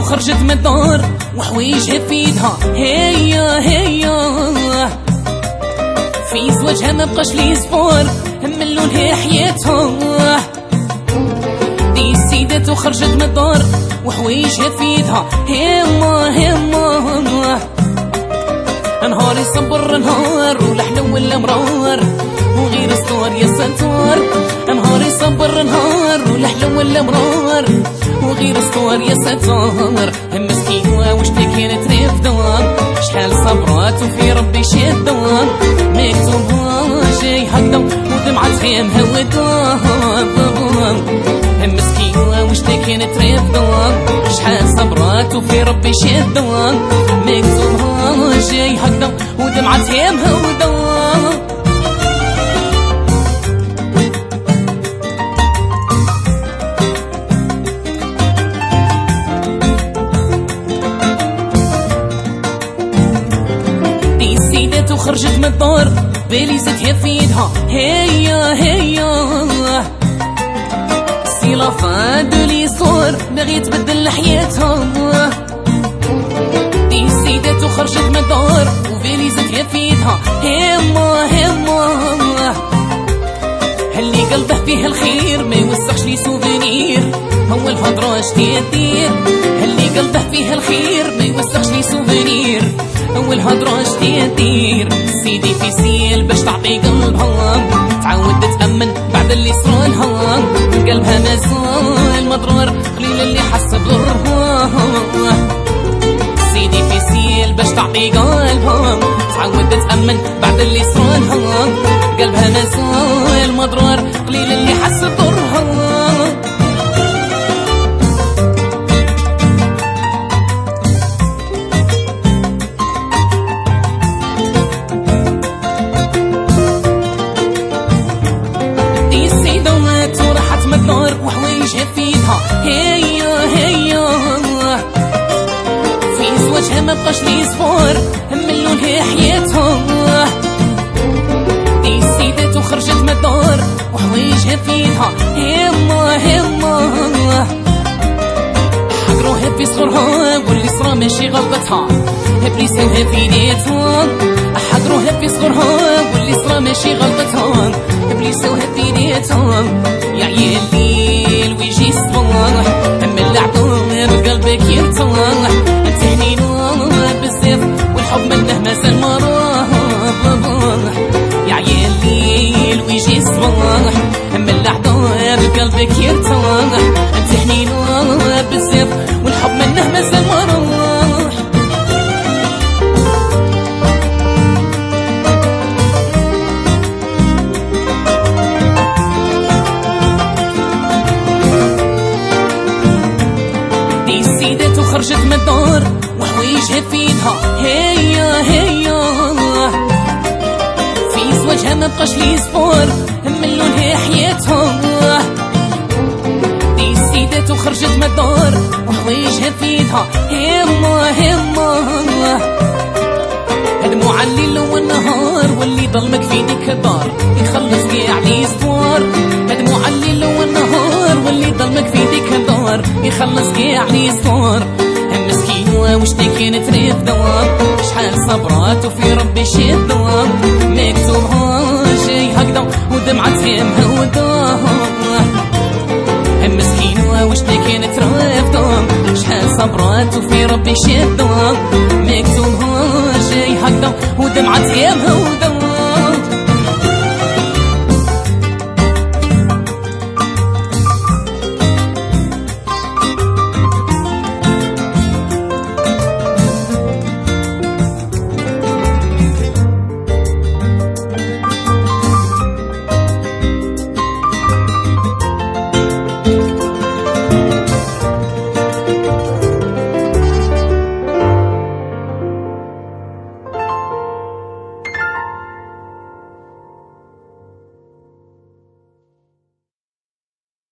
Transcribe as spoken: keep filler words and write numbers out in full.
وخرجت من الدار وحويجها في يدها هيا هيا، في زواجها ما بقاش لي صبور هملوا لها حياتها. دي السيدات وخرجت من الدار وحويجها في يدها هما هما، نهار يصبر نهار ولحلو ولا مرار وغير ستار يا ستار. نهار يصبر نهار ولحلو ولا مرار وغير ستار يا ستار. مسكينة وش كانت رافضة شحال صبرات وفي ربي شادة، مكتوبها جاي هكذا ودمعة عيامها وداها. مسكينة وش كانت رافضة شحال صبرات وفي ربي شادة، مكتوبها جاي هكذا ودمعة عيامها وداها. وخرجت من الدار بالي زدتها في يدها هيا هيا، سي لا فان دو ليستوار باغي تبدل حياتها. دي السيدات وخرجت من الدار وبالي زدتها في يدها هما هما، اللي قلبه فيه الخير ما يوسخش لي سوفينير، هو الهضره اش تدير. اللي قلبه فيه الخير ما يوسخش لي سوفينير، هو الهضره اش تدير. سيدي في سيل باش تعطي قلبها تعود تتأمن بعد اللي صرا لها، قلبها مازال مضرور قليل اللي حس بضرها. سيدي في سيل باش تعطي قلبها تعود تتأمن بعد اللي صرا لها، قلبها مازال مضرور قليل اللي حس بضرها. وحويجها في يدها هيا هيا، في زواجها ما بقاش لي صبور هملوا لها حياتها. دي السيدات وخرجت من الدار وحويجها في يدها هما هما، حضروها في صغرها واللي صرا ماشي غلطتها بليسوها في يديتها. حضروها في صغرها واللي صرا ماشي غلطتها بليسوها في يديتها. يا عيال الليل ويجي الصباح هم اللعبة بقلبك يرتاح، انت حنينة بزاف والحب منه مازال ما راح. يا عيال الليل ويجي الصباح هم اللعبة بقلبك يرتاح، انت حنينة بزاف والحب منه مازال ما راح. خرجت من الدار وحويجها في يدها هيا هيا، في زواجها ما بقاش لي صبور هملوا لها حياتها. دي السيدات وخرجت من الدار وحويجها في يدها هما هما، دموع الليل والنهار واللي ضلمك في ديك الدار يخلص كاع لي صبور. دموع الليل والنهار واللي ضلمك في ديك الدار يخلص كاع لي صبور. مسكينة وش كانت رافضة شحال صبرات وفي ربي شادة، مكتوبها جاي هكذا ودمعة عيامها وداها. مسكينة وش كانت رافضة شحال صبرات وفي ربي شادة، مكتوبها جاي هكذا ودمعة عيامها